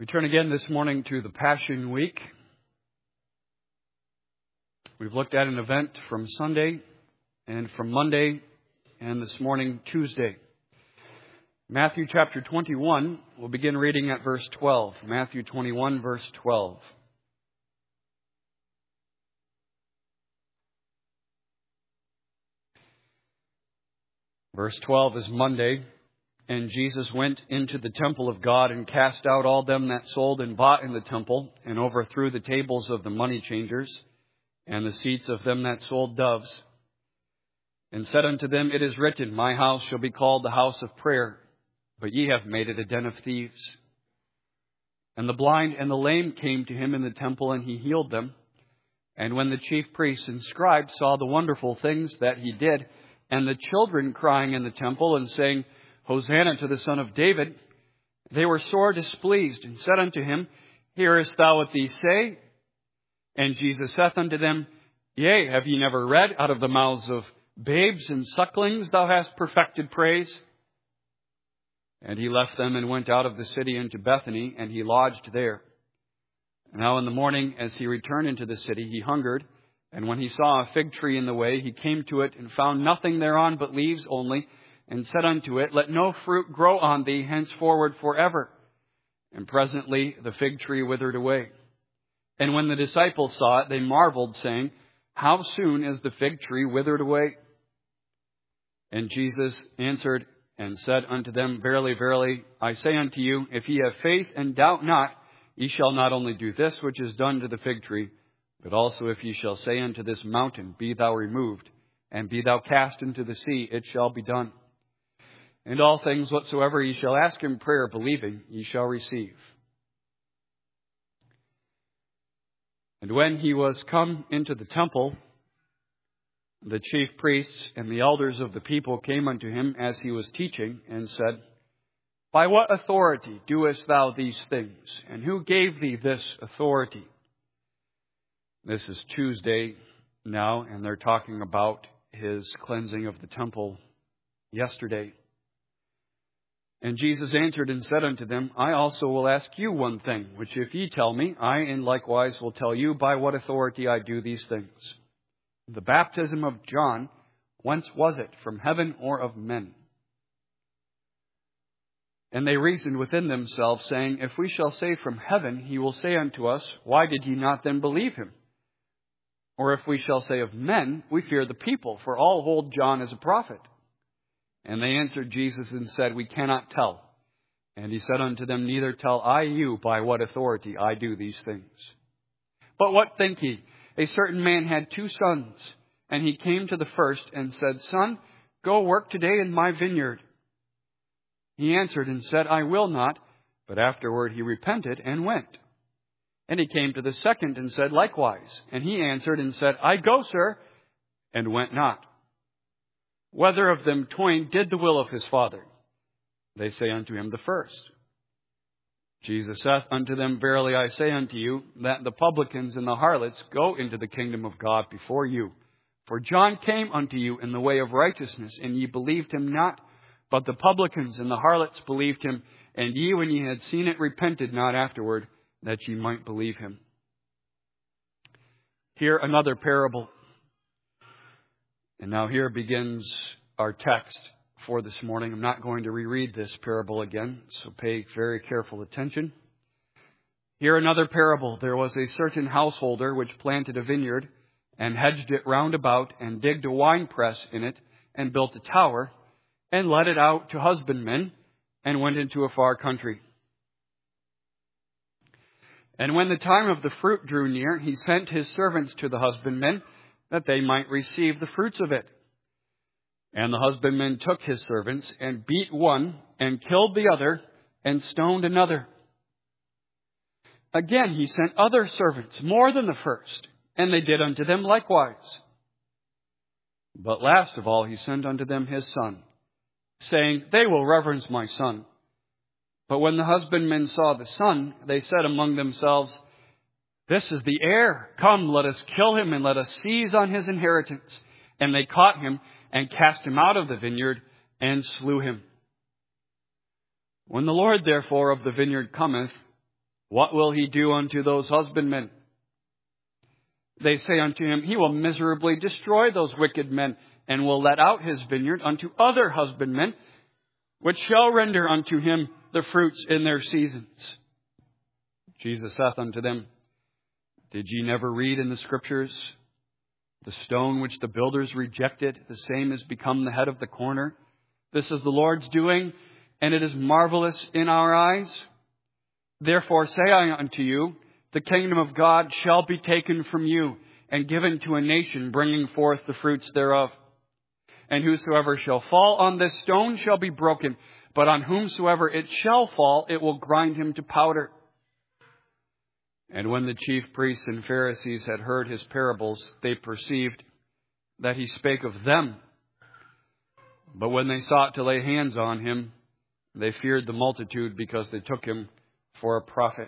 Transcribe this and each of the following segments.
We turn again this morning to the Passion Week. We've looked at an event from Sunday and from Monday and this morning, Tuesday. Matthew chapter 21, we'll begin reading at verse 12. Matthew 21, verse 12. Verse 12 is Monday. And Jesus went into the temple of God and cast out all them that sold and bought in the temple, and overthrew the tables of the money changers, and the seats of them that sold doves, and said unto them, It is written, My house shall be called the house of prayer, but ye have made it a den of thieves. And the blind and the lame came to him in the temple, and he healed them. And when the chief priests and scribes saw the wonderful things that he did, and the children crying in the temple and saying, Hosanna to the Son of David, they were sore displeased, and said unto him, Hearest thou what these say? And Jesus saith unto them, Yea, have ye never read, Out of the mouths of babes and sucklings thou hast perfected praise? And he left them and went out of the city into Bethany, and he lodged there. Now in the morning, as he returned into the city, he hungered. And when he saw a fig tree in the way, he came to it, and found nothing thereon but leaves only, and said unto it, Let no fruit grow on thee henceforward forever. And presently the fig tree withered away. And when the disciples saw it, they marveled, saying, How soon is the fig tree withered away? And Jesus answered and said unto them, Verily, verily, I say unto you, if ye have faith and doubt not, ye shall not only do this which is done to the fig tree, but also if ye shall say unto this mountain, Be thou removed, and be thou cast into the sea, it shall be done. And all things whatsoever ye shall ask in prayer, believing, ye shall receive. And when he was come into the temple, the chief priests and the elders of the people came unto him as he was teaching, and said, By what authority doest thou these things? And who gave thee this authority? This is Tuesday now, and they're talking about his cleansing of the temple yesterday. And Jesus answered and said unto them, I also will ask you one thing, which if ye tell me, I in likewise will tell you by what authority I do these things. The baptism of John, whence was it, from heaven or of men? And they reasoned within themselves, saying, If we shall say from heaven, he will say unto us, Why did ye not then believe him? Or if we shall say of men, we fear the people, for all hold John as a prophet. And they answered Jesus and said, We cannot tell. And he said unto them, Neither tell I you by what authority I do these things. But what think ye? A certain man had 2 sons, and he came to the first and said, Son, go work today in my vineyard. He answered and said, I will not. But afterward he repented and went. And he came to the second and said likewise. And he answered and said, I go, sir, and went not. Whether of them twain did the will of his father? They say unto him, the first. Jesus saith unto them, Verily I say unto you, that the publicans and the harlots go into the kingdom of God before you. For John came unto you in the way of righteousness, and ye believed him not. But the publicans and the harlots believed him, and ye, when ye had seen it, repented not afterward, that ye might believe him. Here another parable. And now here begins our text for this morning. I'm not going to reread this parable again, so pay very careful attention. Here another parable. There was a certain householder which planted a vineyard, and hedged it round about, and digged a winepress in it, and built a tower, and let it out to husbandmen, and went into a far country. And when the time of the fruit drew near, he sent his servants to the husbandmen, that they might receive the fruits of it. And the husbandmen took his servants, and beat one, and killed the other, and stoned another. Again he sent other servants, more than the first, and they did unto them likewise. But last of all he sent unto them his son, saying, They will reverence my son. But when the husbandmen saw the son, they said among themselves, This is the heir. Come, let us kill him, and let us seize on his inheritance. And they caught him, and cast him out of the vineyard, and slew him. When the Lord therefore of the vineyard cometh, What will he do unto those husbandmen? They say unto him, he will miserably destroy those wicked men, and will let out his vineyard unto other husbandmen, which shall render unto him the fruits in their seasons. Jesus saith unto them, Did ye never read in the Scriptures, the stone which the builders rejected, the same is become the head of the corner? This is the Lord's doing, and it is marvelous in our eyes. Therefore say I unto you, the kingdom of God shall be taken from you, and given to a nation bringing forth the fruits thereof. And whosoever shall fall on this stone shall be broken, but on whomsoever it shall fall, it will grind him to powder. And when the chief priests and Pharisees had heard his parables, they perceived that he spake of them. But when they sought to lay hands on him, they feared the multitude, because they took him for a prophet.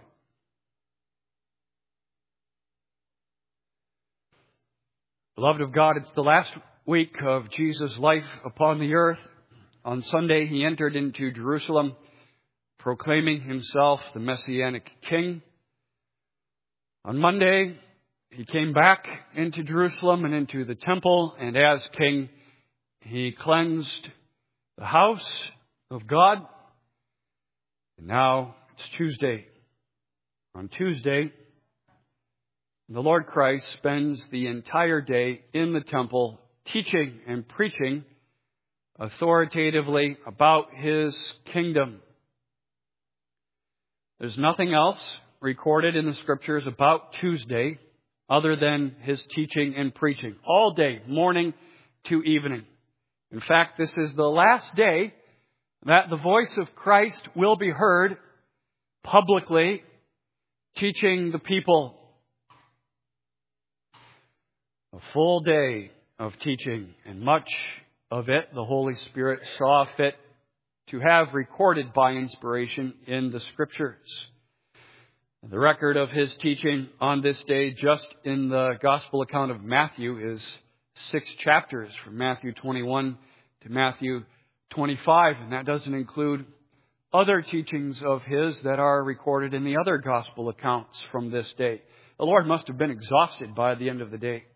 Beloved of God, it's the last week of Jesus' life upon the earth. On Sunday, he entered into Jerusalem, proclaiming himself the Messianic King. On Monday, he came back into Jerusalem and into the temple, and as king, he cleansed the house of God. And now it's Tuesday. On Tuesday, the Lord Christ spends the entire day in the temple teaching and preaching authoritatively about his kingdom. There's nothing else recorded in the Scriptures about Tuesday other than his teaching and preaching. All day, morning to evening. In fact, this is the last day that the voice of Christ will be heard publicly teaching the people. A full day of teaching, and much of it the Holy Spirit saw fit to have recorded by inspiration in the Scriptures. The record of his teaching on this day, just in the Gospel account of Matthew, is 6 chapters, from Matthew 21 to Matthew 25, and that doesn't include other teachings of his that are recorded in the other Gospel accounts from this day. The Lord must have been exhausted by the end of the day.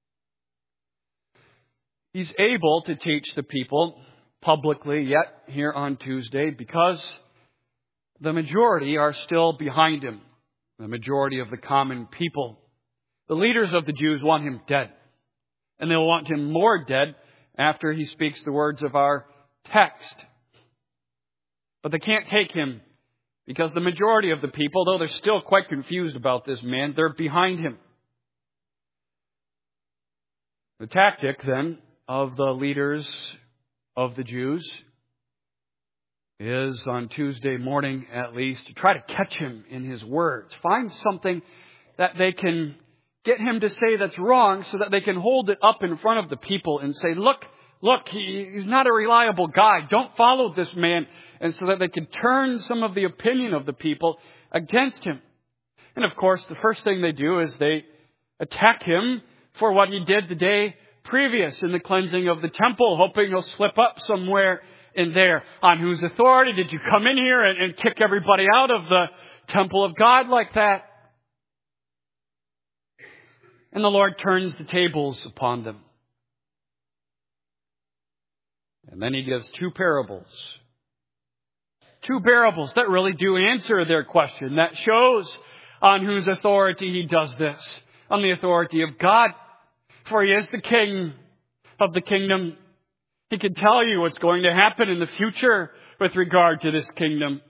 He's able to teach the people publicly yet here on Tuesday because the majority are still behind him. The majority of the common people. The leaders of the Jews want him dead. And they'll want him more dead after he speaks the words of our text. But they can't take him because the majority of the people, though they're still quite confused about this man, they're behind him. The tactic, then, of the leaders of the Jews is, on Tuesday morning at least, to try to catch him in his words. Find something that they can get him to say that's wrong so that they can hold it up in front of the people and say, look, he's not a reliable guy. Don't follow this man. And so that they can turn some of the opinion of the people against him. And of course, the first thing they do is they attack him for what he did the day previous in the cleansing of the temple, hoping he'll slip up somewhere in there. On whose authority did you come in here and kick everybody out of the temple of God like that? And the Lord turns the tables upon them. And then he gives two parables. Two parables that really do answer their question. That shows on whose authority he does this. On the authority of God. For he is the king of the kingdom. He can tell you what's going to happen in the future with regard to this kingdom.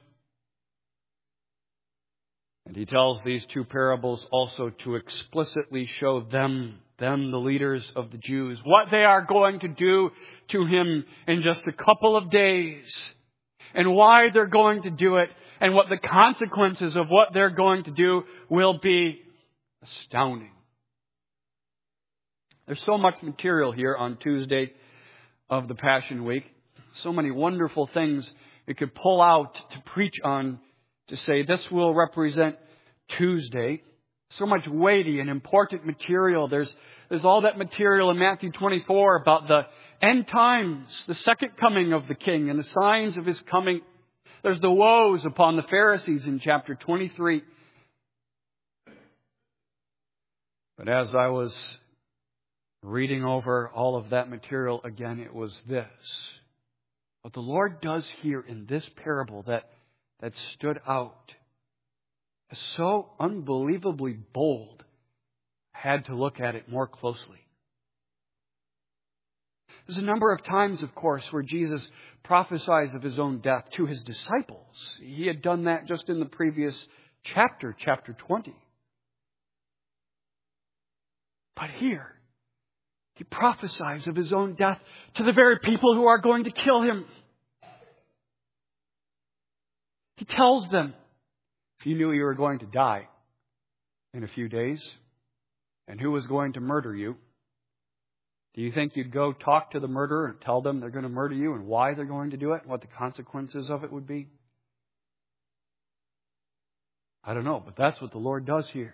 And he tells these two parables also to explicitly show them, the leaders of the Jews, what they are going to do to him in just a couple of days. And why they're going to do it. And what the consequences of what they're going to do will be. Astounding. There's so much material here on Tuesday of the Passion Week. So many wonderful things we could pull out to preach on, to say this will represent Tuesday. So much weighty and important material. There's all that material in Matthew 24 about the end times, the second coming of the King and the signs of his coming. There's the woes upon the Pharisees in chapter 23. But as I was reading over all of that material again, it was this. What the Lord does here in this parable that stood out as so unbelievably bold, I had to look at it more closely. There's a number of times, of course, where Jesus prophesies of his own death to his disciples. He had done that just in the previous chapter 20. But here, he prophesies of his own death to the very people who are going to kill him. He tells them, if you knew you were going to die in a few days, and who was going to murder you, do you think you'd go talk to the murderer and tell them they're going to murder you and why they're going to do it and what the consequences of it would be? I don't know, but that's what the Lord does here.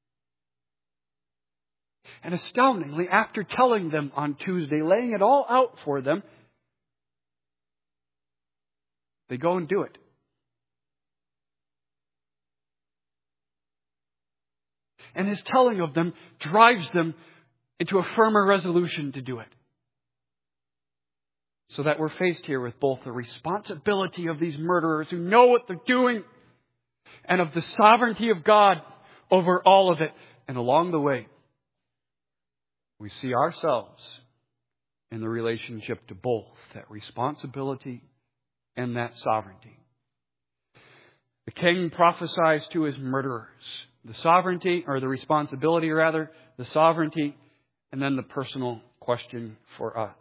And astoundingly, after telling them on Tuesday, laying it all out for them, they go and do it. And his telling of them drives them into a firmer resolution to do it. So that we're faced here with both the responsibility of these murderers who know what they're doing and of the sovereignty of God over all of it. And along the way, we see ourselves in the relationship to both that responsibility and that sovereignty. The king prophesies to his murderers the sovereignty, or the responsibility rather, the sovereignty, and then the personal question for us.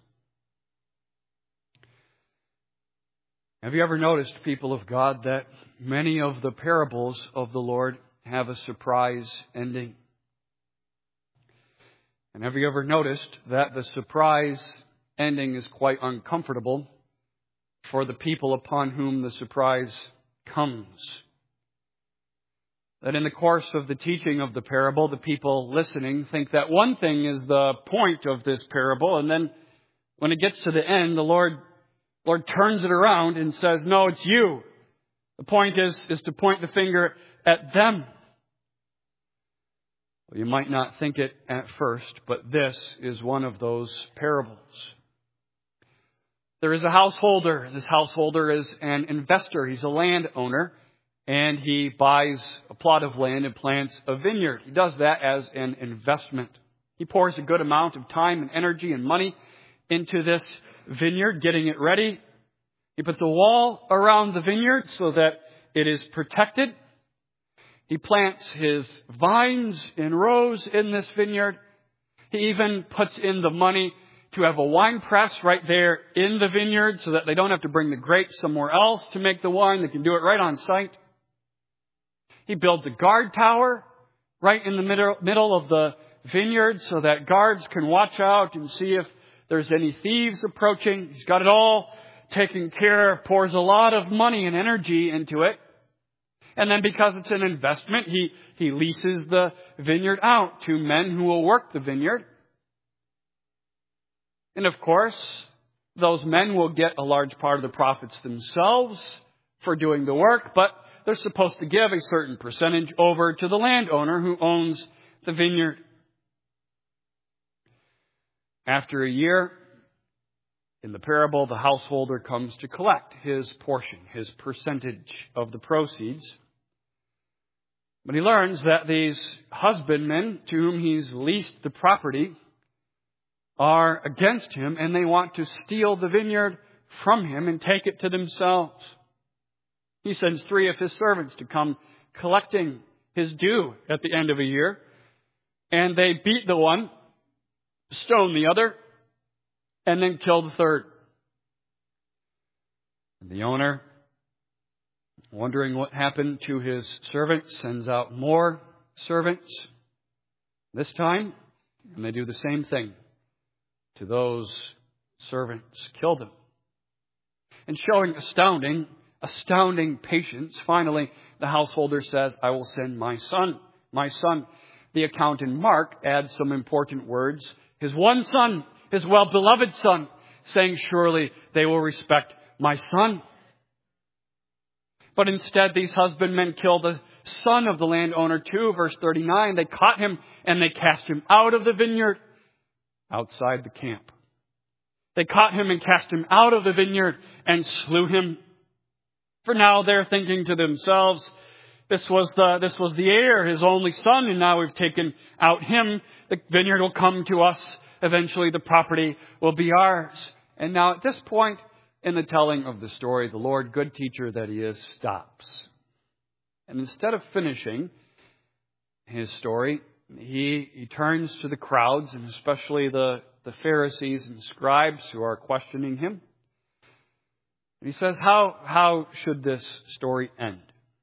Have you ever noticed, people of God, that many of the parables of the Lord have a surprise ending? And have you ever noticed that the surprise ending is quite uncomfortable for the people upon whom the surprise comes? That in the course of the teaching of the parable, the people listening think that one thing is the point of this parable, and then when it gets to the end, the Lord turns it around and says, no, it's you. The point is to point the finger at them. Well, you might not think it at first, but this is one of those parables. There is a householder. This householder is an investor. He's a landowner. And he buys a plot of land and plants a vineyard. He does that as an investment. He pours a good amount of time and energy and money into this vineyard, getting it ready. He puts a wall around the vineyard so that it is protected. He plants his vines in rows in this vineyard. He even puts in the money to have a wine press right there in the vineyard so that they don't have to bring the grapes somewhere else to make the wine. They can do it right on site. He builds a guard tower right in the middle of the vineyard so that guards can watch out and see if there's any thieves approaching. He's got it all taken care of, pours a lot of money and energy into it. And then because it's an investment, he leases the vineyard out to men who will work the vineyard. And of course, those men will get a large part of the profits themselves for doing the work, but they're supposed to give a certain percentage over to the landowner who owns the vineyard. After a year, in the parable, the householder comes to collect his portion, his percentage of the proceeds. But he learns that these husbandmen to whom he's leased the property are against him, and they want to steal the vineyard from him and take it to themselves. He sends 3 of his servants to come collecting his due at the end of a year. And they beat the one, stone the other, and then kill the third. And the owner, wondering what happened to his servants, sends out more servants this time. And they do the same thing to those servants. Kill them. And showing astounding patience, finally, the householder says, I will send my son. My son. The account in Mark adds some important words. His one son, his well-beloved son, saying, surely they will respect my son. But instead, these husbandmen kill the son of the landowner too. Verse 39, they caught him and they cast him out of the vineyard, outside the camp. They caught him and cast him out of the vineyard and slew him. For now they're thinking to themselves, this was the heir, his only son, and now we've taken out him. The vineyard will come to us. Eventually the property will be ours. And now at this point in the telling of the story, the Lord, good teacher that he is, stops. And instead of finishing his story, he turns to the crowds, and especially the Pharisees and scribes who are questioning him. He says, how should this story end?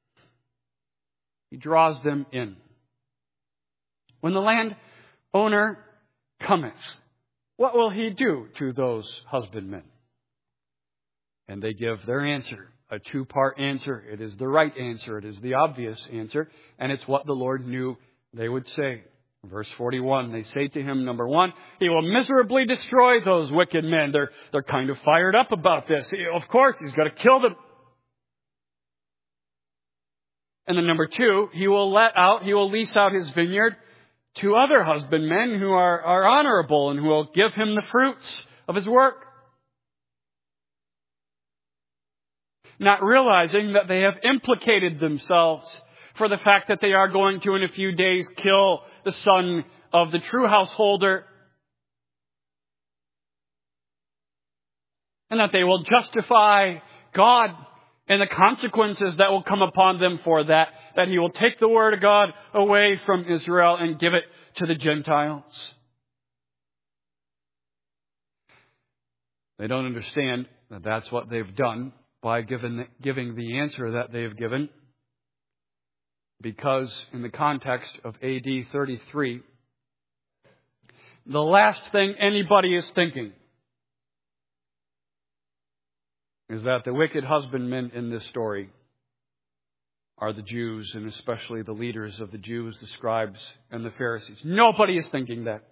He draws them in. When the landowner cometh, what will he do to those husbandmen? And they give their answer, a two-part answer. It is the right answer. It is the obvious answer. And it's what the Lord knew they would say. Verse 41, they say to him, number one, he will miserably destroy those wicked men. They're kind of fired up about this. Of course, he's got to kill them. And then number two, he will lease out his vineyard to other husbandmen who are honorable and who will give him the fruits of his work. Not realizing that they have implicated themselves for the fact that they are going to, in a few days, kill the son of the true householder. And that they will justify God and the consequences that will come upon them for that. That he will take the word of God away from Israel and give it to the Gentiles. They don't understand that that's what they've done by giving the answer that they've given. Because in the context of AD 33, the last thing anybody is thinking is that the wicked husbandmen in this story are the Jews, and especially the leaders of the Jews, the scribes and the Pharisees. Nobody is thinking that.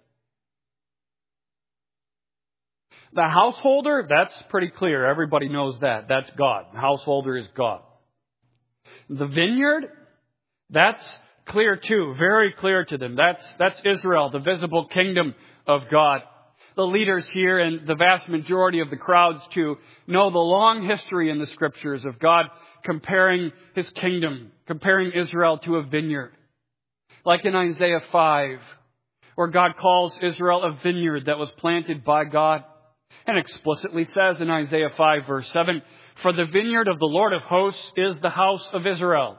The householder, that's pretty clear. Everybody knows that. That's God. The householder is God. The vineyard, that's clear too. Very clear to them. That's Israel, the visible kingdom of God. The leaders here and the vast majority of the crowds too know the long history in the scriptures of God comparing his kingdom, comparing Israel to a vineyard. Like in Isaiah 5, where God calls Israel a vineyard that was planted by God. And explicitly says in Isaiah 5 verse 7, for the vineyard of the Lord of hosts is the house of Israel.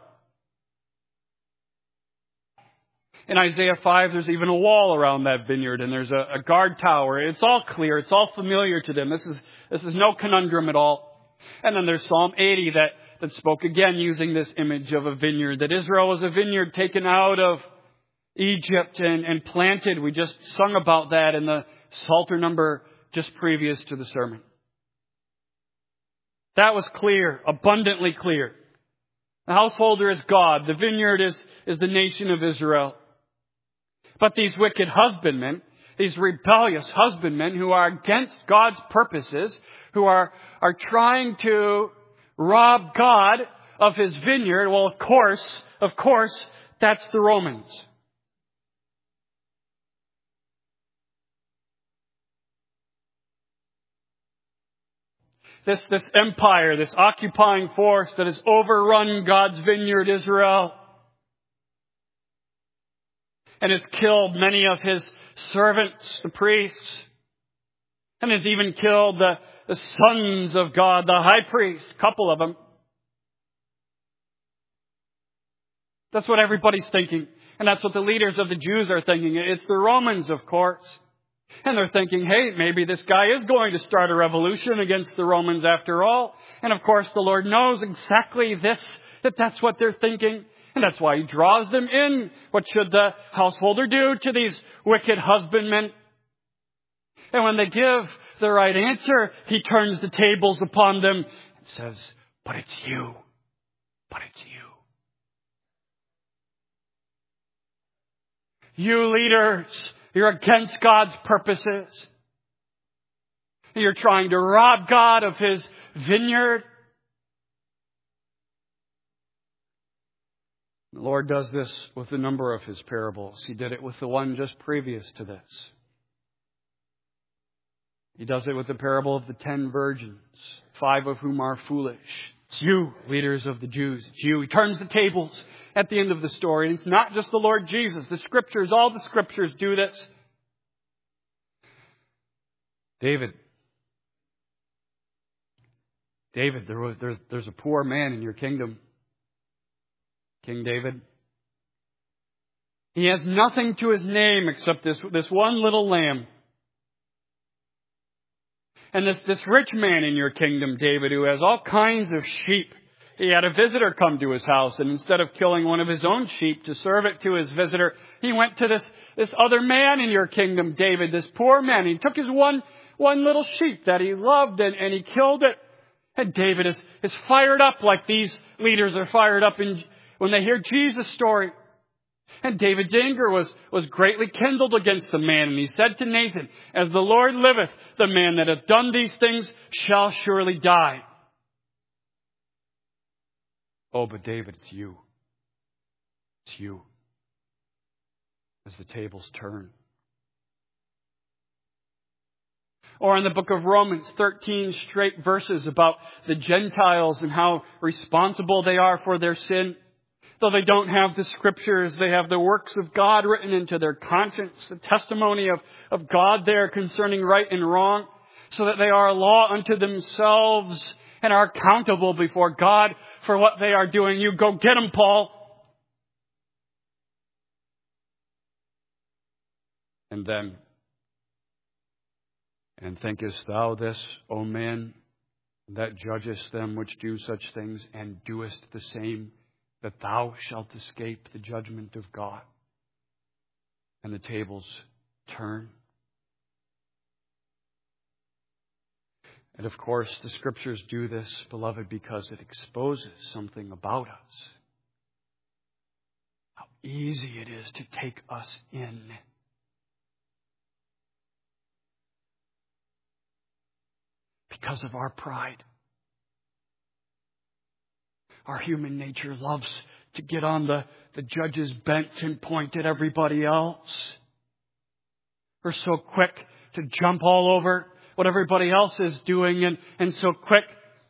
In Isaiah 5, there's even a wall around that vineyard, and there's a guard tower. It's all clear. It's all familiar to them. This is no conundrum at all. And then there's Psalm 80 that spoke again using this image of a vineyard, that Israel was a vineyard taken out of Egypt and planted. We just sung about that in the Psalter number just previous to the sermon. That was clear, abundantly clear. The householder is God. The vineyard is the nation of Israel. But these wicked husbandmen, these rebellious husbandmen who are against God's purposes, who are trying to rob God of his vineyard, well, of course, that's the Romans. This empire, this occupying force that has overrun God's vineyard, Israel, and has killed many of his servants, the priests, and has even killed the sons of God, the high priest, a couple of them. That's what everybody's thinking. And that's what the leaders of the Jews are thinking. It's the Romans, of course. And they're thinking, hey, maybe this guy is going to start a revolution against the Romans after all. And of course, the Lord knows exactly that's what they're thinking. And that's why he draws them in. What should the householder do to these wicked husbandmen? And when they give the right answer, he turns the tables upon them and says, but it's you. But it's you. You leaders, you're against God's purposes. You're trying to rob God of his vineyard. The Lord does this with a number of His parables. He did it with the one just previous to this. He does it with the parable of the 10 virgins, 5 of whom are foolish. It's you, leaders of the Jews. It's you. He turns the tables at the end of the story. And it's not just the Lord Jesus. The Scriptures, all the Scriptures do this. David, there's a poor man in your kingdom. King David. He has nothing to his name except this one little lamb. And this rich man in your kingdom, David, who has all kinds of sheep. He had a visitor come to his house, and instead of killing one of his own sheep to serve it to his visitor, he went to this other man in your kingdom, David, this poor man. He took his one little sheep that he loved and he killed it. And David is fired up like these leaders are fired up when they hear Jesus' story. And David's anger was greatly kindled against the man. And he said to Nathan, "As the Lord liveth, the man that hath done these things shall surely die." Oh, but David, it's you. It's you. As the tables turn. Or in the book of Romans, 13 straight verses about the Gentiles and how responsible they are for their sin. Though they don't have the Scriptures, they have the works of God written into their conscience, the testimony of God there concerning right and wrong, so that they are a law unto themselves and are accountable before God for what they are doing. You go get them, Paul. And then, "And thinkest thou this, O man, that judgest them which do such things, and doest the same, that thou shalt escape the judgment of God?" And the tables turn. And of course, the Scriptures do this, beloved, because it exposes something about us. How easy it is to take us in. Because of our pride. Our human nature loves to get on the judge's bench and point at everybody else. We're so quick to jump all over what everybody else is doing and so quick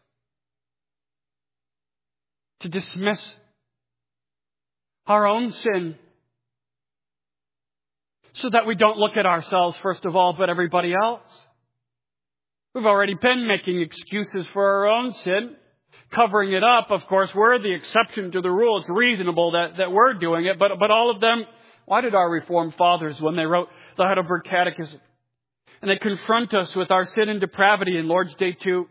to dismiss our own sin so that we don't look at ourselves first of all, but everybody else. We've already been making excuses for our own sin, covering it up. Of course, we're the exception to the rule. It's reasonable that we're doing it. But all of them, why did our Reformed fathers, when they wrote the Heidelberg Catechism, and they confront us with our sin and depravity in Lord's Day 2,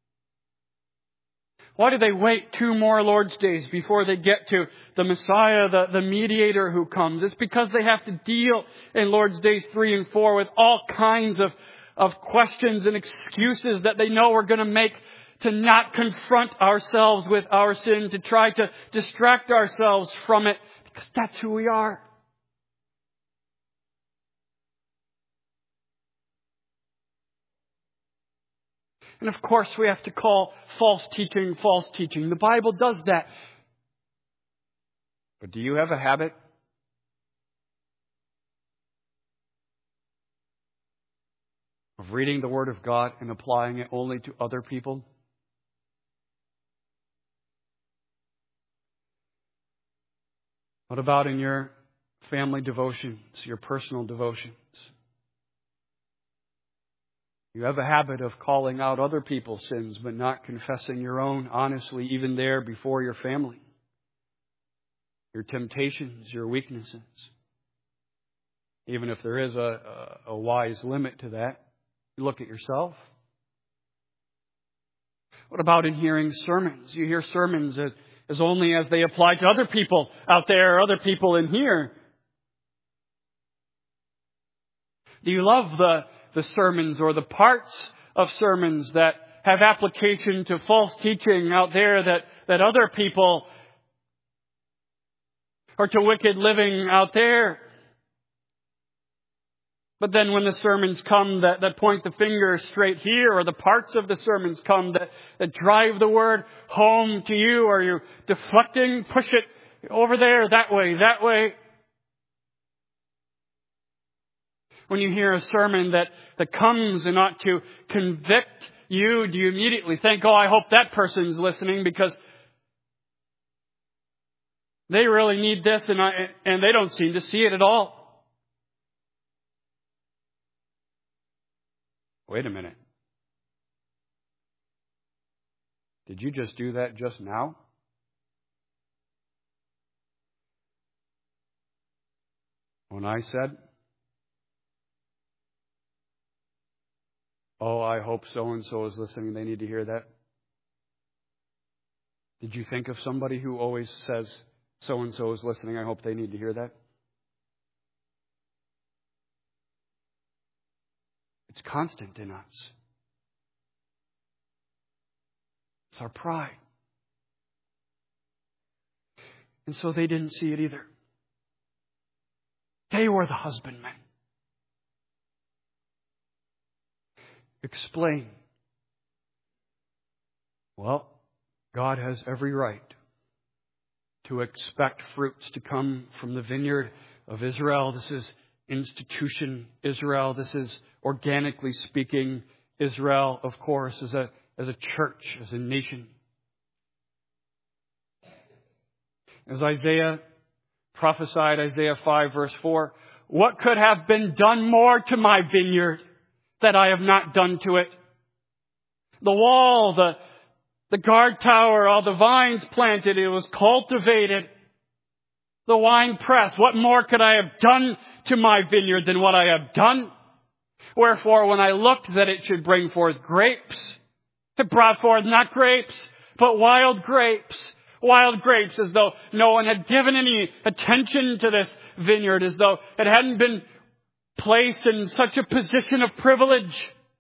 why do they wait 2 more Lord's Days before they get to the Messiah, the mediator who comes? It's because they have to deal in Lord's Days 3 and 4 with all kinds of questions and excuses that they know we're going to make to not confront ourselves with our sin, to try to distract ourselves from it, because that's who we are. And of course, we have to call false teaching. The Bible does that. But do you have a habit of reading the Word of God and applying it only to other people? What about in your family devotions, your personal devotions? You have a habit of calling out other people's sins, but not confessing your own honestly, even there before your family. Your temptations, your weaknesses. Even if there is a wise limit to that, you look at yourself. What about in hearing sermons? You hear sermons as only as they apply to other people out there, or other people in here. Do you love the sermons or the parts of sermons that have application to false teaching out there that other people, or to wicked living out there? But then when the sermons come that point the finger straight here, or the parts of the sermons come that drive the word home to you, are you deflecting? Push it Over there, that way, that way. When you hear a sermon that comes and ought to convict you, do you immediately think, oh, I hope that person's listening because they really need this and they don't seem to see it at all? Wait a minute. Did you just do that just now? When I said, oh, I hope so-and-so is listening, they need to hear that. Did you think of somebody who always says, so-and-so is listening, I hope they need to hear that? It's constant in us. It's our pride. And so they didn't see it either. They were the husbandmen. Explain. Well, God has every right to expect fruits to come from the vineyard of Israel. This is institution Israel. This is, organically speaking, Israel, of course, as a church, as a nation. As Isaiah prophesied, Isaiah 5 verse 4, what could have been done more to my vineyard that I have not done to it? The wall, the guard tower, all the vines planted, it was cultivated. The wine press, what more could I have done to my vineyard than what I have done? Wherefore, when I looked that it should bring forth grapes, it brought forth not grapes, but wild grapes. Wild grapes, as though no one had given any attention to this vineyard, as though it hadn't been placed in such a position of privilege.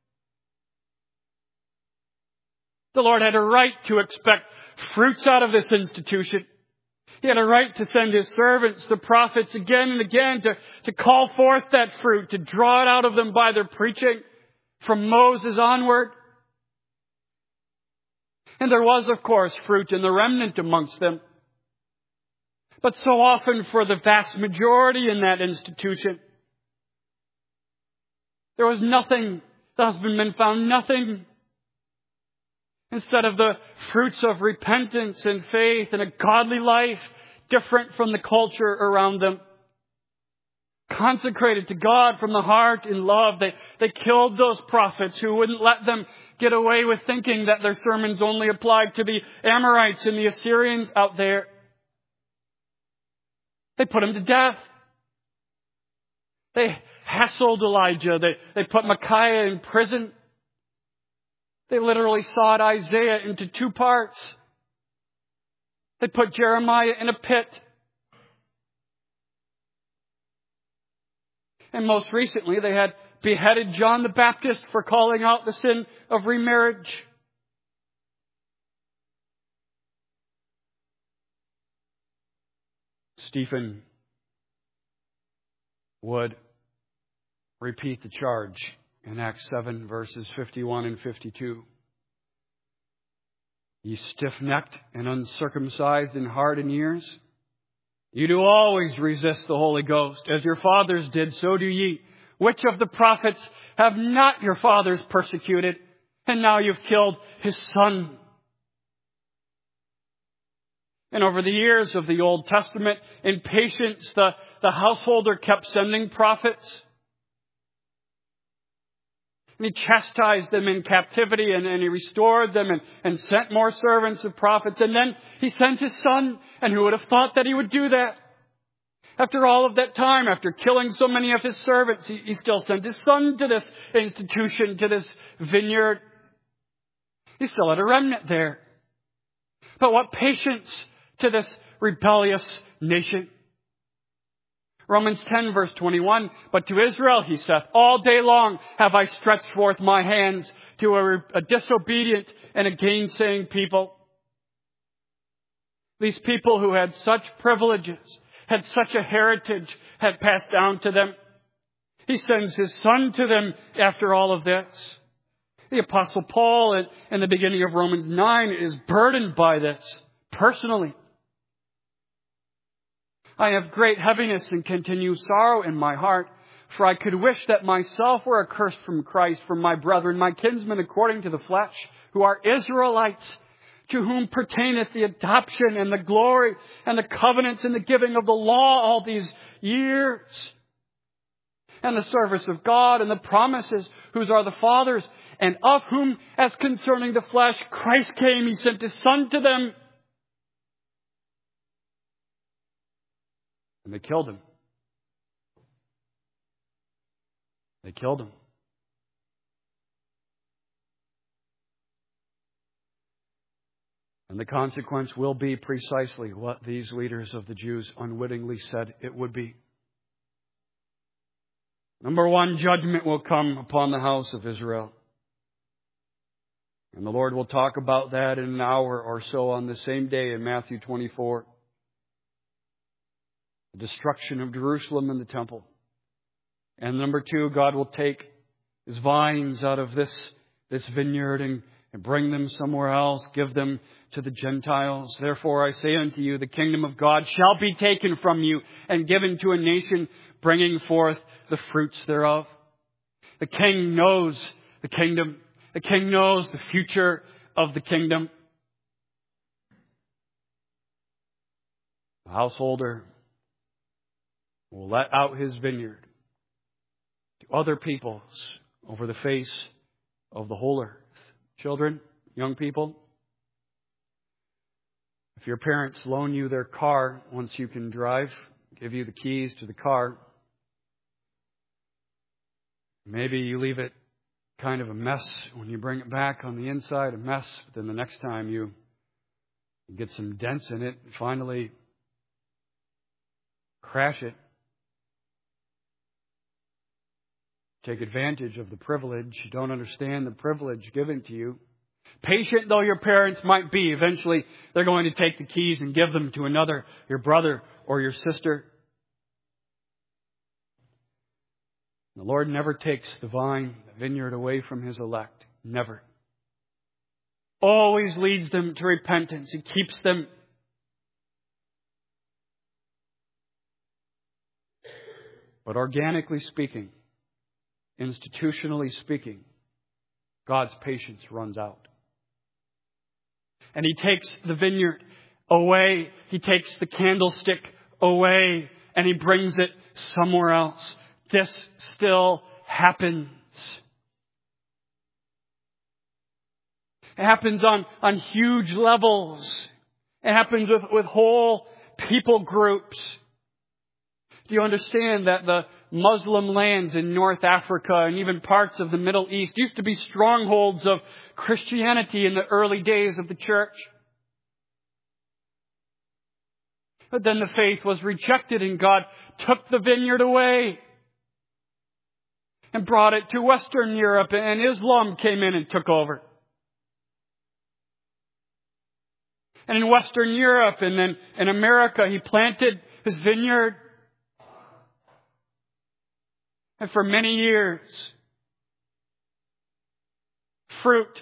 The Lord had a right to expect fruits out of this institution. He had a right to send His servants, the prophets, again and again to call forth that fruit, to draw it out of them by their preaching from Moses onward. And there was, of course, fruit in the remnant amongst them. But so often for the vast majority in that institution, there was nothing. The husbandmen found nothing. Instead of the fruits of repentance and faith and a godly life different from the culture around them, consecrated to God from the heart in love, they killed those prophets who wouldn't let them get away with thinking that their sermons only applied to the Amorites and the Assyrians out there. They put him to death. They hassled Elijah. They put Micaiah in prison. They literally sawed Isaiah into two parts. They put Jeremiah in a pit. And most recently, they had beheaded John the Baptist for calling out the sin of remarriage. Stephen would repeat the charge in Acts 7, verses 51 and 52. Ye stiff-necked and uncircumcised in heart and ears, you do always resist the Holy Ghost. As your fathers did, so do ye. Which of the prophets have not your fathers persecuted? And now you've killed his son. And over the years of the Old Testament, in patience, the householder kept sending prophets. And he chastised them in captivity and he restored them and sent more servants of prophets. And then he sent his son. And who would have thought that he would do that? After all of that time, after killing so many of his servants, he still sent his son to this institution, to this vineyard. He still had a remnant there. But what patience to this rebellious nation. Romans 10 verse 21, but to Israel he saith, all day long have I stretched forth my hands to a disobedient and a gainsaying people. These people who had such privileges, had such a heritage, had passed down to them. He sends his son to them after all of this. The Apostle Paul in the beginning of Romans 9 is burdened by this personally. I have great heaviness and continual sorrow in my heart. For I could wish that myself were accursed from Christ, from my brethren, my kinsmen according to the flesh, who are Israelites, to whom pertaineth the adoption and the glory and the covenants and the giving of the law all these years, and the service of God and the promises, whose are the fathers, and of whom, as concerning the flesh, Christ came, He sent His Son to them. And they killed Him. They killed Him. And the consequence will be precisely what these leaders of the Jews unwittingly said it would be. Number one, judgment will come upon the house of Israel. And the Lord will talk about that in an hour or so on the same day in Matthew 24. The destruction of Jerusalem and the temple. And number two, God will take His vines out of this vineyard and bring them somewhere else, give them to the Gentiles. Therefore I say unto you, the kingdom of God shall be taken from you and given to a nation, bringing forth the fruits thereof. The king knows the kingdom. The king knows the future of the kingdom. The householder will let out his vineyard to other peoples over the face of the whole earth. Children, young people, if your parents loan you their car once you can drive, give you the keys to the car, maybe you leave it kind of a mess when you bring it back on the inside, a mess, but then the next time you get some dents in it and finally crash it. Take advantage of the privilege. You don't understand the privilege given to you. Patient though your parents might be, eventually they're going to take the keys and give them to another, your brother or your sister. The Lord never takes the vine, the vineyard away from His elect. Never. Always leads them to repentance. He keeps them. But organically speaking, institutionally speaking, God's patience runs out. And He takes the vineyard away. He takes the candlestick away and He brings it somewhere else. This still happens. It happens on huge levels. It happens with whole people groups. Do you understand that the Muslim lands in North Africa and even parts of the Middle East used to be strongholds of Christianity in the early days of the church? But then the faith was rejected and God took the vineyard away and brought it to Western Europe, and Islam came in and took over. And in Western Europe and then in America, He planted His vineyard. And for many years, fruit.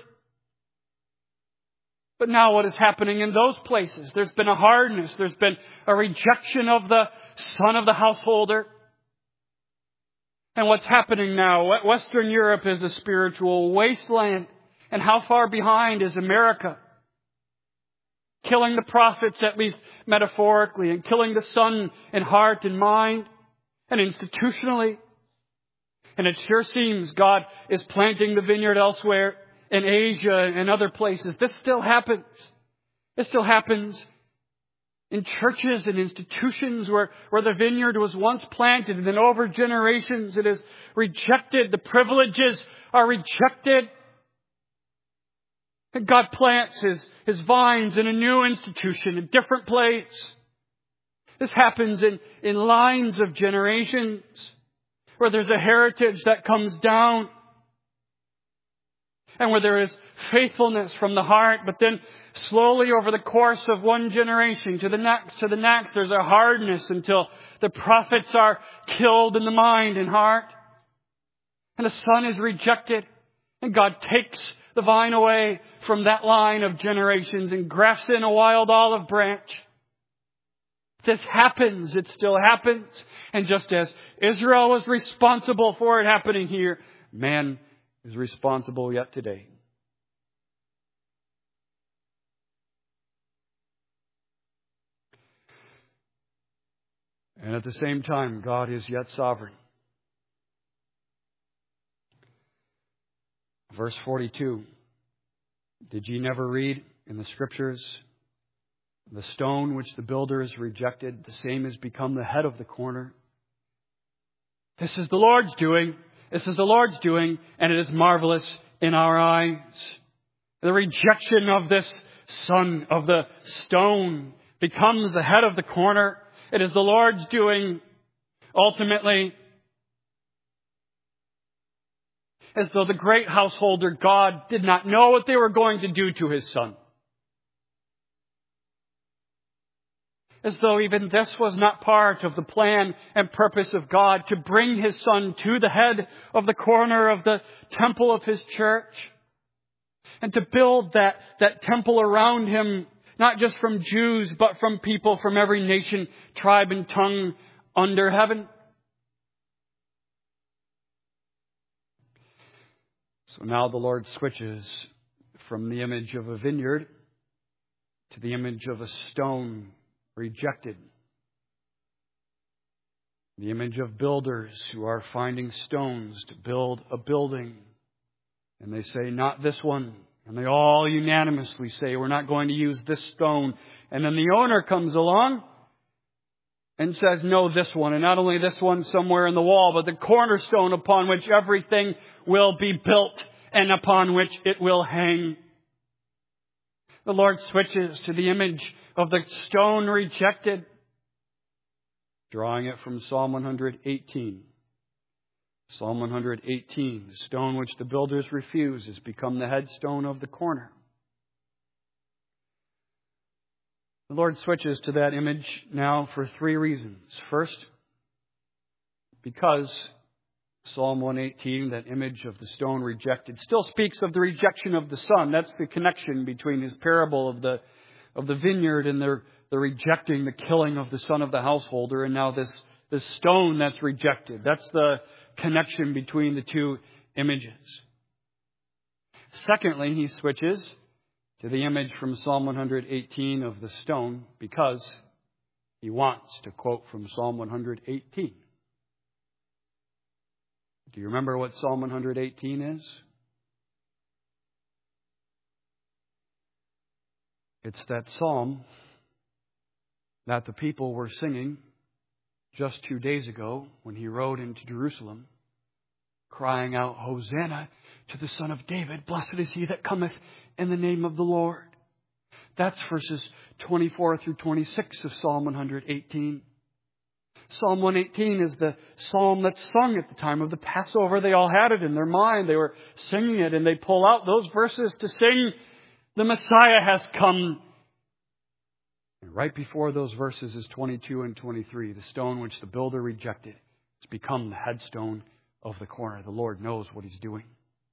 But now what is happening in those places? There's been a hardness. There's been a rejection of the son of the householder. And what's happening now? Western Europe is a spiritual wasteland. And how far behind is America? Killing the prophets, at least metaphorically, and killing the Son in heart and mind, and institutionally. And it sure seems God is planting the vineyard elsewhere in Asia and other places. This still happens. It still happens in churches and institutions where the vineyard was once planted, and then over generations it is rejected. The privileges are rejected. And God plants His vines in a new institution, a different place. This happens in lines of generations where there's a heritage that comes down and where there is faithfulness from the heart, but then slowly over the course of one generation to the next, there's a hardness until the prophets are killed in the mind and heart. And the Son is rejected, and God takes the vine away from that line of generations and grafts in a wild olive branch. This happens. It still happens. And just as Israel was responsible for it happening here, man is responsible yet today. And at the same time, God is yet sovereign. Verse 42. Did ye never read in the Scriptures, the stone which the builders rejected, the same has become the head of the corner? This is the Lord's doing. This is the Lord's doing, and it is marvelous in our eyes. The rejection of this son of the stone becomes the head of the corner. It is the Lord's doing, ultimately. As though the great householder God did not know what they were going to do to His Son. As though even this was not part of the plan and purpose of God to bring His Son to the head of the corner of the temple of His church. And to build that temple around Him, not just from Jews, but from people from every nation, tribe, and tongue under heaven. So now the Lord switches from the image of a vineyard to the image of a stone rejected. The image of builders who are finding stones to build a building. And they say, not this one. And they all unanimously say, we're not going to use this stone. And then the owner comes along and says, no, this one. And not only this one somewhere in the wall, but the cornerstone upon which everything will be built and upon which it will hang. The Lord switches to the image of the stone rejected, drawing it from Psalm 118. Psalm 118, the stone which the builders refuse has become the headstone of the corner. The Lord switches to that image now for three reasons. First, because Psalm 118, that image of the stone rejected, still speaks of the rejection of the Son. That's the connection between his parable of the vineyard and the rejecting, the killing of the son of the householder, and now this stone that's rejected. That's the connection between the two images. Secondly, he switches to the image from Psalm 118 of the stone because he wants to quote from Psalm 118. Do you remember what Psalm 118 is? It's that psalm that the people were singing just 2 days ago when he rode into Jerusalem, crying out, Hosanna to the Son of David. Blessed is he that cometh in the name of the Lord. That's verses 24 through 26 of Psalm 118. Psalm 118 is the psalm that's sung at the time of the Passover. They all had it in their mind. They were singing it, and they pull out those verses to sing, the Messiah has come. And right before those verses is 22 and 23. The stone which the builder rejected has become the headstone of the corner. The Lord knows what He's doing.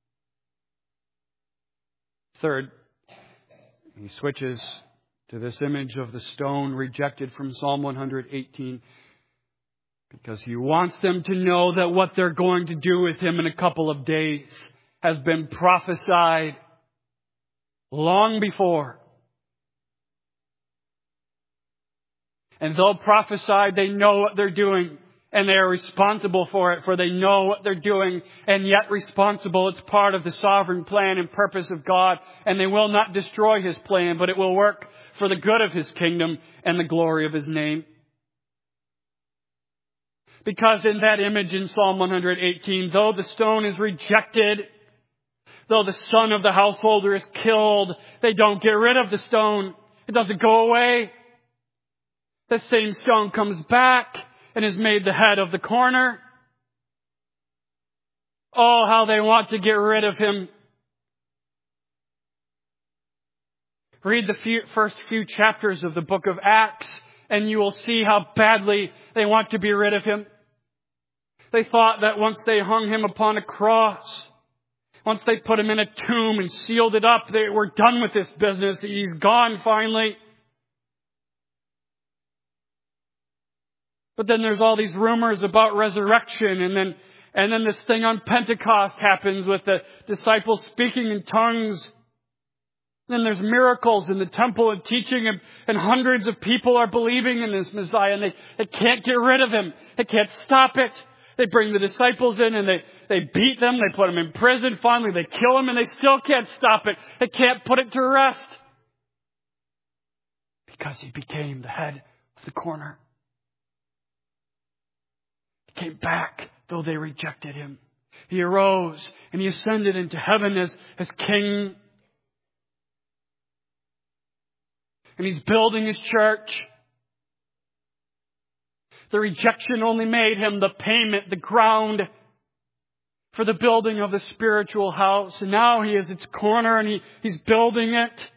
Third, he switches to this image of the stone rejected from Psalm 118 because he wants them to know that what they're going to do with him in a couple of days has been prophesied long before. And though prophesied, they know what they're doing. And they are responsible for it, for they know what they're doing, and yet responsible. It's part of the sovereign plan and purpose of God. And they will not destroy His plan, but it will work for the good of His kingdom and the glory of His name. Because in that image in Psalm 118, though the stone is rejected, though the son of the householder is killed, they don't get rid of the stone. It doesn't go away. The same stone comes back and is made the head of the corner. Oh, how they want to get rid of him. Read the first few chapters of the book of Acts, and you will see how badly they want to be rid of him. They thought that once they hung him upon a cross, once they put him in a tomb and sealed it up, they were done with this business. He's gone finally. But then there's all these rumors about resurrection, and then this thing on Pentecost happens with the disciples speaking in tongues. Then there's miracles in the temple and teaching, and hundreds of people are believing in this Messiah, and they can't get rid of him. They can't stop it. They bring the disciples in and they beat them. They put them in prison. Finally, they kill them, and they still can't stop it. They can't put it to rest. Because he became the head of the corner. He came back, though they rejected him. He arose and he ascended into heaven as king. And he's building his church. The rejection only made him the payment, the ground for the building of the spiritual house. And now he is its corner and he's building it.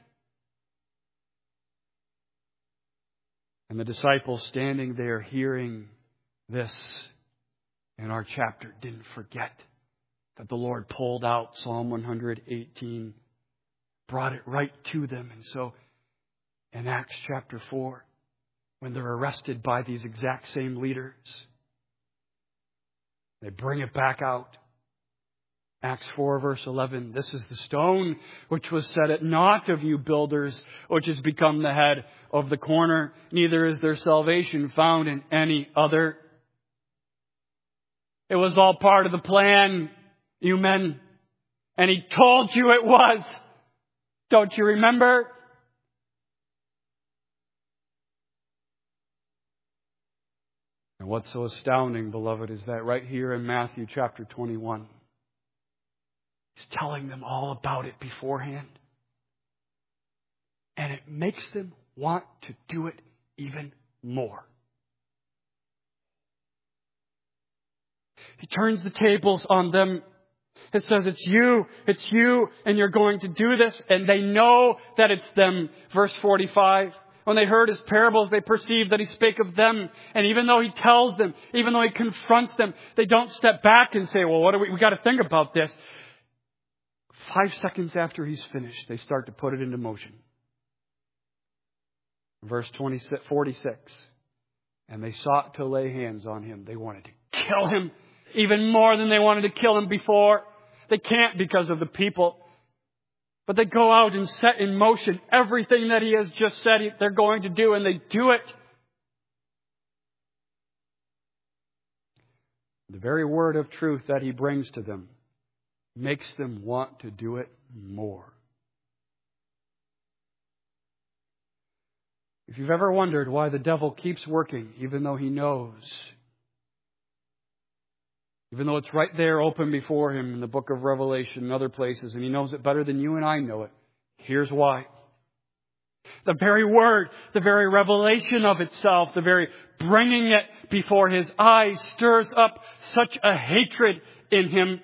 And the disciples standing there hearing this in our chapter didn't forget that the Lord pulled out Psalm 118, brought it right to them. And so in Acts chapter 4, when they're arrested by these exact same leaders, they bring it back out. Acts 4 verse 11, this is the stone which was set at naught of you builders, which has become the head of the corner. Neither is there salvation found in any other. It was all part of the plan, you men. And he told you it was. Don't you remember? And what's so astounding, beloved, is that right here in Matthew chapter 21, he's telling them all about it beforehand. And it makes them want to do it even more. He turns the tables on them. It says, it's you, and you're going to do this. And they know that it's them. Verse 45. When they heard his parables, they perceived that he spake of them. And even though he tells them, even though he confronts them, they don't step back and say, well, we got to think about this. 5 seconds after he's finished, they start to put it into motion. Verse 46. And they sought to lay hands on him. They wanted to kill him even more than they wanted to kill him before. They can't because of the people. But they go out and set in motion everything that he has just said they're going to do, and they do it. The very word of truth that he brings to them makes them want to do it more. If you've ever wondered why the devil keeps working, even though he knows, even though it's right there open before him in the book of Revelation and other places, and he knows it better than you and I know it, here's why. The very word, the very revelation of itself, the very bringing it before his eyes stirs up such a hatred in him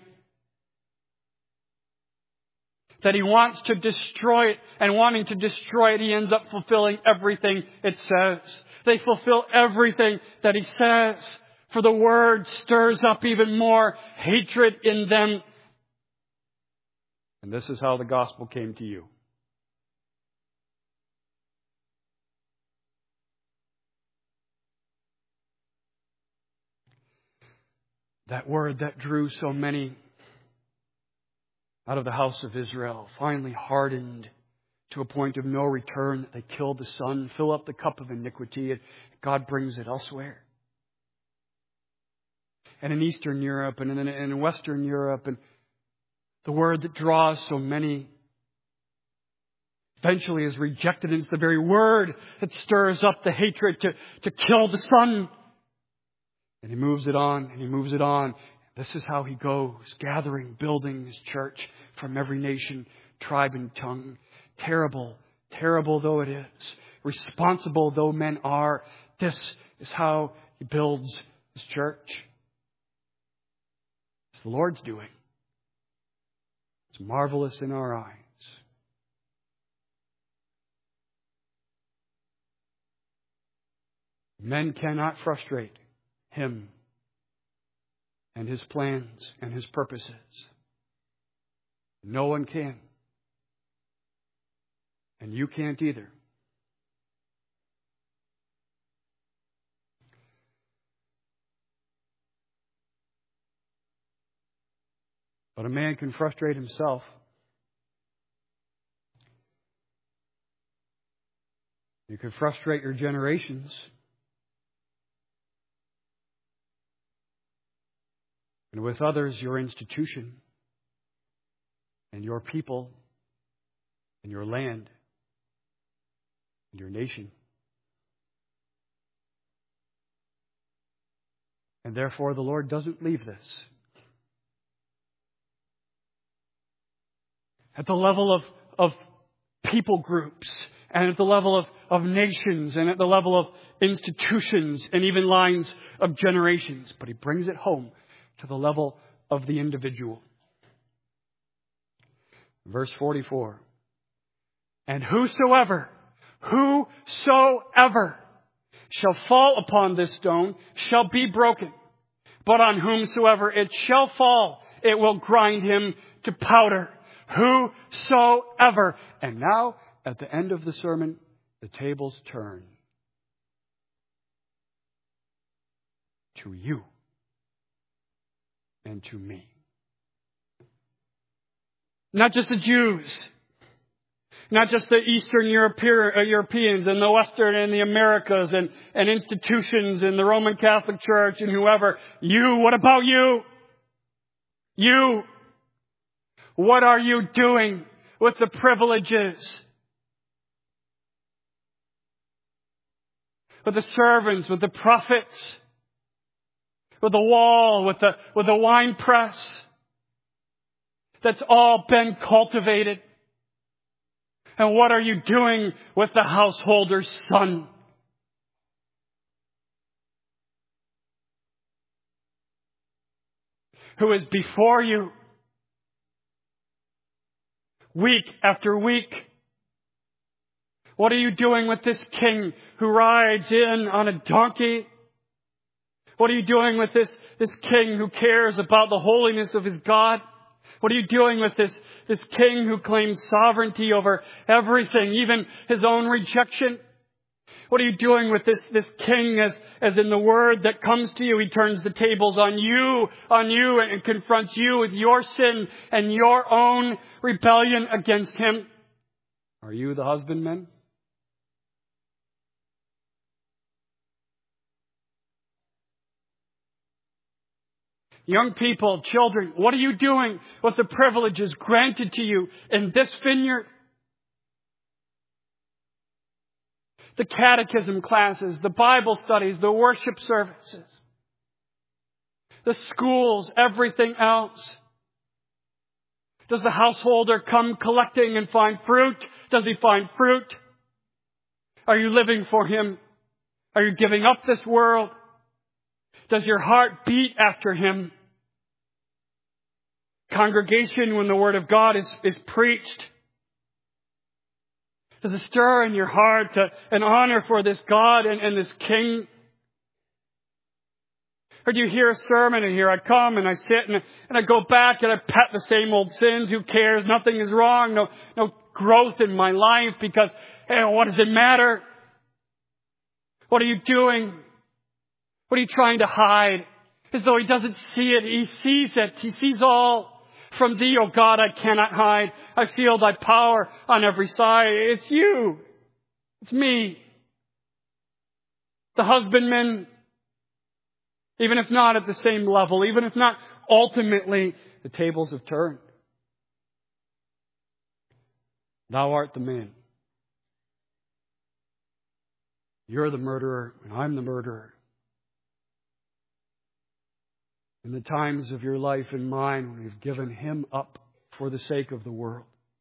that he wants to destroy it, and wanting to destroy it, he ends up fulfilling everything it says. They fulfill everything that he says, for the word stirs up even more hatred in them. And this is how the gospel came to you. That word that drew so many out of the house of Israel finally hardened to a point of no return, that they killed the Son, fill up the cup of iniquity, and God brings it elsewhere. And in Eastern Europe and in Western Europe, and the word that draws so many eventually is rejected. And it's the very word that stirs up the hatred to kill the Son. And he moves it on and he moves it on. This is how he goes, gathering, building his church from every nation, tribe, and tongue. Terrible, terrible though it is, responsible though men are, this is how he builds his church. It's the Lord's doing. It's marvelous in our eyes. Men cannot frustrate him and his plans and his purposes. No one can. And you can't either. But a man can frustrate himself. You can frustrate your generations. And with others, your institution and your people and your land and your nation. And therefore, the Lord doesn't leave this. At the level of people groups, and at the level of nations, and at the level of institutions, and even lines of generations. But He brings it home to the level of the individual. Verse 44. And whosoever shall fall upon this stone shall be broken. But on whomsoever it shall fall, it will grind him to powder. Whosoever. And now, at the end of the sermon, the tables turn to you and to me. Not just the Jews. Not just the Eastern Europeans and the Western and the Americas and institutions and the Roman Catholic Church and whoever. You, what about you? You. What are you doing with the privileges? With the servants, with the prophets, with the wall, with the wine press that's all been cultivated. And what are you doing with the householder's son? Who is before you week after week? What are you doing with this king who rides in on a donkey? What are you doing with this king who cares about the holiness of his God? What are you doing with this king who claims sovereignty over everything, even his own rejection? What are you doing with this king as in the word that comes to you? He turns the tables on you, and confronts you with your sin and your own rebellion against him. Are you the husbandman? Young people, children, what are you doing with the privileges granted to you in this vineyard? The catechism classes, the Bible studies, the worship services, the schools, everything else. Does the householder come collecting and find fruit? Does he find fruit? Are you living for him? Are you giving up this world? Does your heart beat after him? Congregation, when the Word of God is preached, does it stir in your heart an honor for this God and this King? Or do you hear a sermon and here I come and I sit and I go back and I pet the same old sins? Who cares? Nothing is wrong. No growth in my life because, hey, what does it matter? What are you doing? What are you trying to hide? As though he doesn't see it. He sees it. He sees all. From thee, O God, I cannot hide. I feel thy power on every side. It's you. It's me. The husbandman, even if not at the same level, even if not ultimately, the tables have turned. Thou art the man. You're the murderer, and I'm the murderer. In the times of your life and mine when we've given him up for the sake of the world,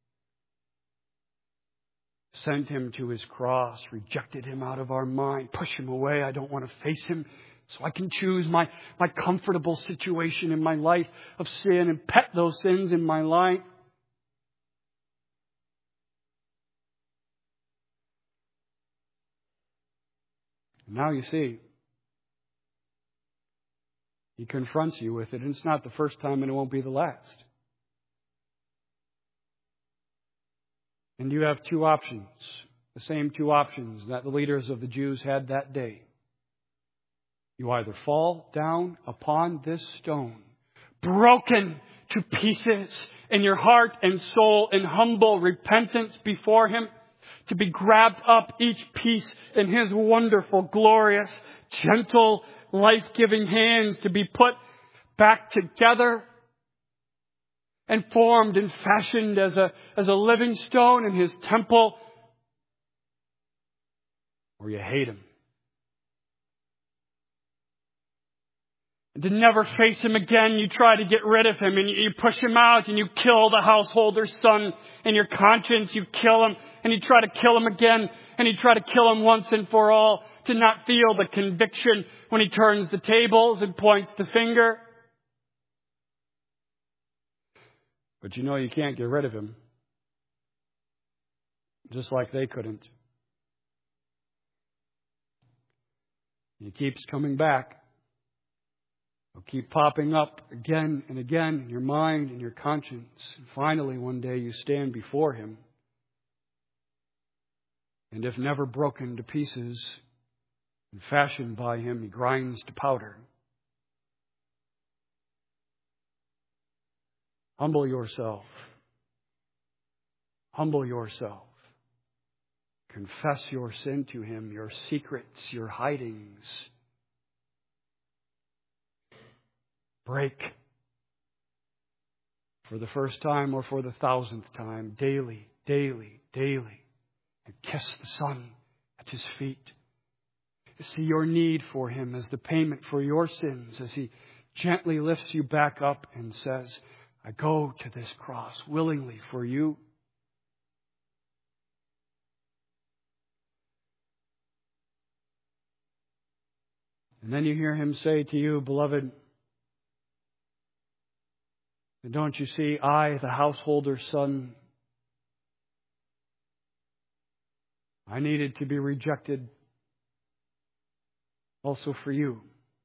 sent him to his cross, rejected him out of our mind, push him away. I don't want to face him, so I can choose my comfortable situation in my life of sin and pet those sins in my life. Now you see, he confronts you with it, and it's not the first time and it won't be the last. And you have two options, the same two options that the leaders of the Jews had that day. You either fall down upon this stone, broken to pieces in your heart and soul in humble repentance before Him, to be grabbed up each piece in His wonderful, glorious, gentle, life-giving hands, to be put back together and formed and fashioned as a living stone in His temple, or you hate Him. And to never face Him again, you try to get rid of Him, and you push Him out, and you kill the householder's son in your conscience. You kill him, and you try to kill him again, and you try to kill him once and for all, to not feel the conviction when he turns the tables and points the finger. But you know you can't get rid of him, just like they couldn't. He keeps coming back. He'll keep popping up again and again in your mind and your conscience. And finally, one day you stand before Him. And if never broken to pieces and fashioned by Him, He grinds to powder. Humble yourself. Humble yourself. Confess your sin to Him, your secrets, your hidings. Break for the first time or for the 1,000th time, daily, daily, daily, and kiss the Son at His feet. See your need for Him as the payment for your sins, as He gently lifts you back up and says, I go to this cross willingly for you. And then you hear Him say to you, beloved, and don't you see, I, the householder's son, I needed to be rejected also for you,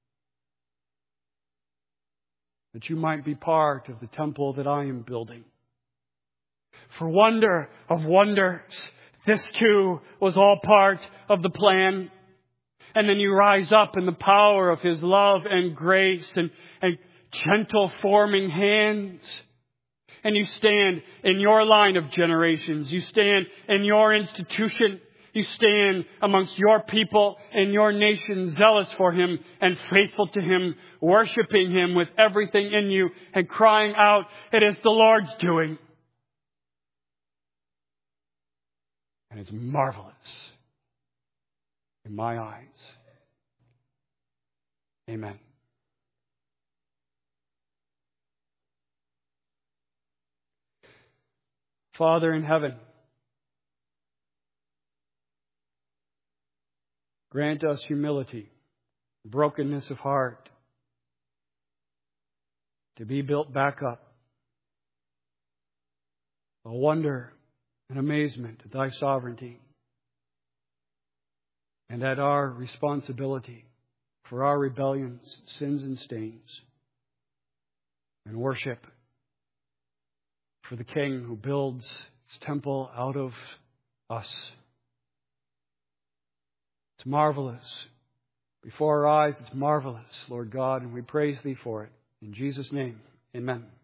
that you might be part of the temple that I am building. For wonder of wonders, this too was all part of the plan. And then you rise up in the power of His love and grace and gentle forming hands. And you stand in your line of generations. You stand in your institution. You stand amongst your people and your nation, zealous for Him and faithful to Him, worshiping Him with everything in you and crying out, it is the Lord's doing. And it's marvelous in my eyes. Amen. Father in heaven, grant us humility, brokenness of heart, to be built back up. A wonder and amazement at Thy sovereignty, and at our responsibility for our rebellions, sins and stains, and worship for the King who builds His temple out of us. It's marvelous. Before our eyes, it's marvelous, Lord God, and we praise Thee for it. In Jesus' name, amen.